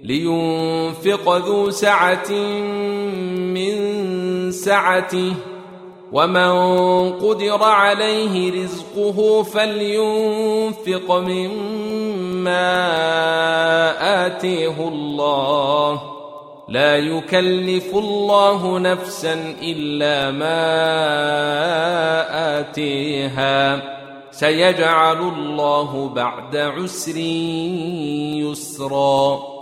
لينفق ذو سعة من سعته ومن قدر عليه رزقه فلينفق مما آتيه الله لا يكلف الله نفسا إلا ما آتيها سيجعل الله بعد عسر يسرا